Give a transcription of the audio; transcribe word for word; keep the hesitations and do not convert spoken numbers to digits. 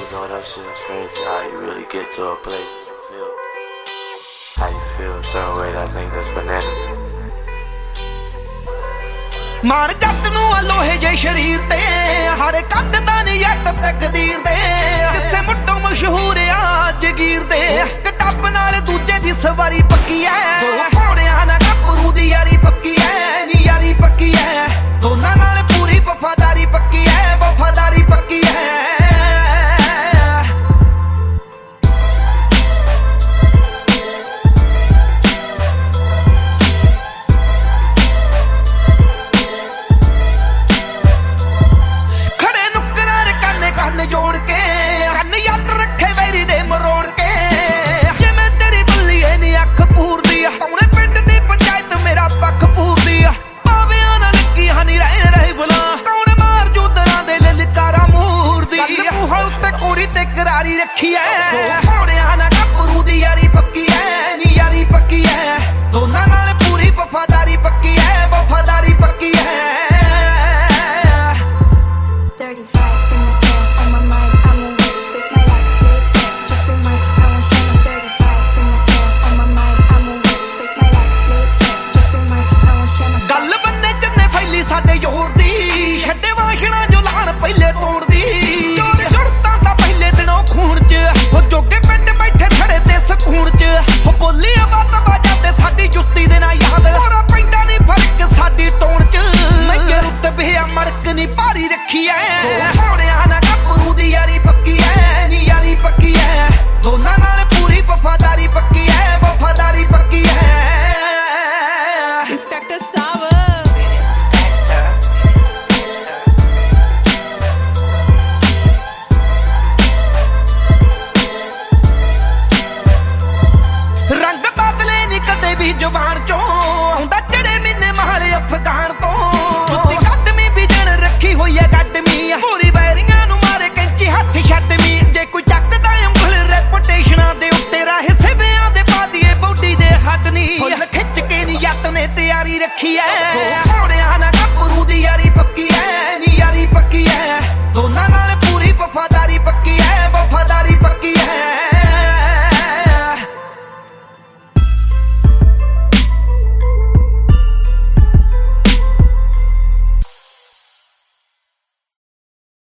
know that shit's crazy how you really get to a place you feel how you feel a certain way that I think that's banana ਮਾਰ ਜੱਟ ਨੂੰ ਆ ਲੋਹੇ ਜੇ ਸ਼ਰੀਰ ਤੇ ਹਰ ਕੱਢਦਾ ਨੀ ਜੱਟ ਤਕਦੀਰ ਦੇ ਕਿਸੇ ਮੁੱਢੋਂ ਮਸ਼ਹੂਰ ਆ ਜਗੀਰ ਦੇ ਕਿਤਾਬ ਨਾਲ ਦੂਜੇ ਦੀ ਸਵਾਰੀ ਪੱਕੀ ਐ ਦੋ ਘੋੜਿਆਂ ਨਾਲ ਗੱਭਰੂ ਦੀ ਯਾਰੀ ਪੱਕੀ ਐ ਨੀ ਯਾਰੀ ਪੱਕੀ ਐ ਦੋਨਾਂ ਨਾਲ ਪੂਰੀ ਵਫਾਦਾਰੀ ਪੱਕੀ ਐ ਵਫਾਦਾਰੀ ਪੱਕੀ ਐ जोड़ के कन यट रखे वैरी दे मरोड़ के जिवें तेरी बल्लीए नी अख पूर दी पौने पिंड दी पंचायत मेरा पक्ख पूर दी भावेआं ना लगी हनी रह रही बुला कौन मार जूदरां दे ललकारा मूर दी मूंह उत्ते कोरी ते करारी रखी ऐ घोड़ियां ना गभरू दी यारी पक्की ऐ नी यारी पक्की ऐ दोनां नाल पूरी वफादारी पक्की ऐ वफादारी पक्की ऐ ਸਾਡੇ ਜ਼ੋਰ ਦੀ ਛੱਡੇ ਵਾਸ਼ਣਾ ਜੋ ਲਾਣ ਪਹਿਲੇ ਤੋੜਦੀ ਜੋਰ ਜੁੜਤਾਂ ਤਾਂ ਪਹਿਲੇ ਦਿਨੋਂ ਖੂਨ ਚ ਹੋ ਜੋਗੇ ਪਿੰਡ ਬੈਠੇ ਖੜੇ ਤੇ ਸਕੂਨ ਚ ਹੋ ਬੋਲੀ ਆਵਾਜ਼ ਬਾਜਾ ਤੇ ਸਾਡੀ ਜੁੱਤੀ ਦੇ ਨਾਲ ਯਾਦ ਹੋਰਾ ਪੈਂਦਾ ਨਹੀਂ ਫਰਕ ਸਾਡੀ ਟੋਣ ਚ ਨਜ਼ਰ ਉੱਤੇ ਬਿਆ ਮੜਕ ਨਹੀਂ ਭਾਰੀ ਰੱਖੀ ਐ ਘੋੜਿਆਂ ਨਾਲ ਗੱਭਰੂ ਦੀ ਯਾਰੀ ਪੱਕੀ ਐ ਨੀ ਯਾਰੀ ਪੱਕੀ ਐ ਦੋਨਾਂ